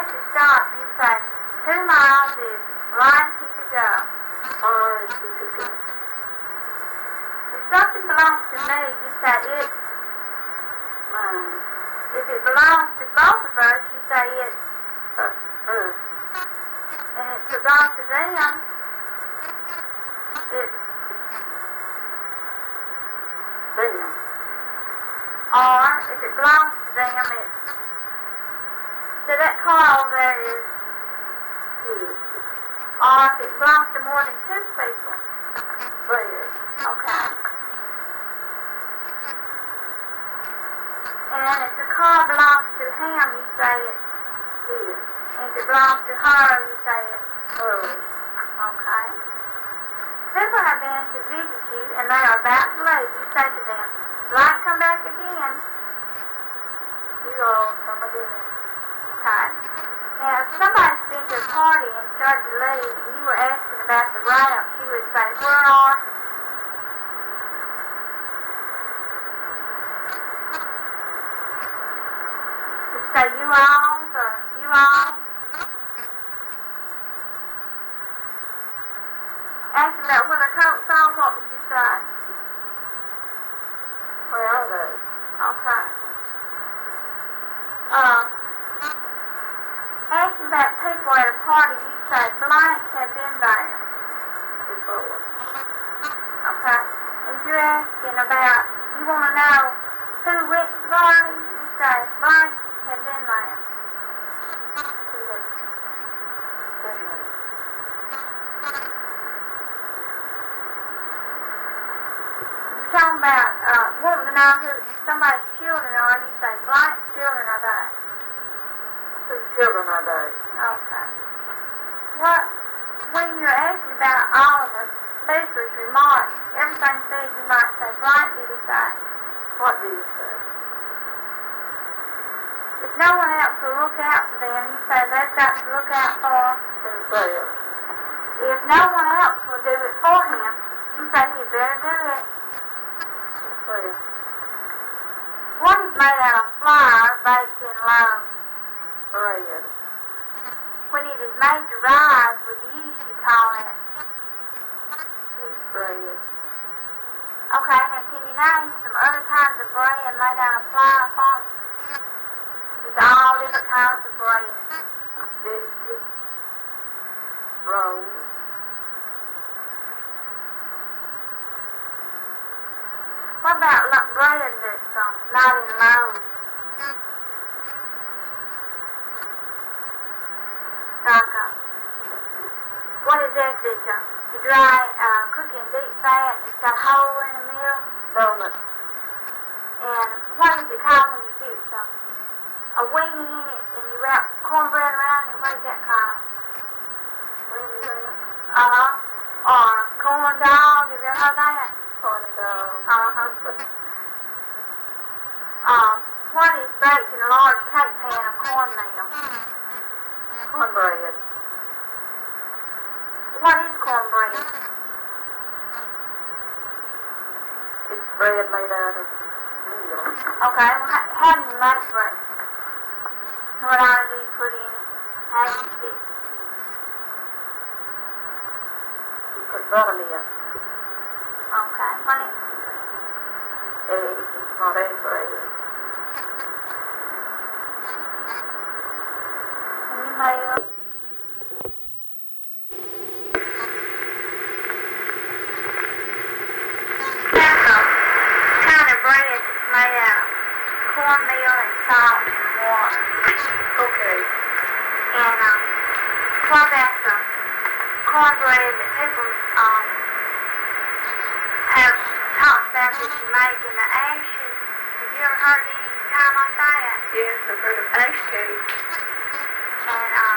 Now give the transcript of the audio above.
have to stop, you say 2 miles is line keep it go. Line keep it go. If something belongs to me, you say it's mine. If it belongs to both of us, you say it's us. And if it belongs to them, it's them. Or if it belongs to them, it's so that car over there is his. Or if it belongs to more than 2 people. Theirs. Okay. And if the car belongs to him, you say it's his. And if it belongs to her, you say it's hers. Okay. People have been to visit you and they are about to leave. You say to them, "Will I come back again?" You all come again. Okay. Now, if somebody's been to a party and started to leave and you were asking about the routes, you would say, "Where are?" You say, "You all," or "You all." Asking about where the coats are, what would you say? Where are they? Okay. Asking about people at a party, you say blank have been there. Before. Okay. If you're asking about, you want to know who went to the party, you say blank have been there. You're talking about wanting to know who somebody's children are, you say blank children are there. Whose children are they? Okay. When you're asking about all of us, speakers, remarks, everything said, you might say blank did he say. What did he say? If no one else will look out for them, you say they've got to look out for themselves. If no one else will do it for him, you say he better do it. Well. What is made out of flour baked in loaves? Bread. When it is made to rise with yeast, you call it Yeast bread. Okay, now can you name some other kinds of bread made out of flour for me? Just all different kinds of bread. Biscuits. Rolls. What about bread that's not in loaves? Like, what is that you dry, cook in deep fat, it's got a hole in the middle? Donut. And what is it called when you fix a weenie in it and you wrap cornbread around it? What is that called? Weenie bread. Or corn dog, have you ever heard that? Corn dog. What is baked in a large cake pan of cornmeal? Cornbread. What is cornbread? It's bread made out of meal. Okay, well, how do you make bread? What all do you put in it? How do you fix it? You put buttermilk. Okay, what else? Egg. It's not egg bread. Can you make made out of cornmeal and salt and water. Okay. And what about the cornbread that people have talked about that you make in the ashes? Have you ever heard any time like that? Yes, I've heard of ash cake. And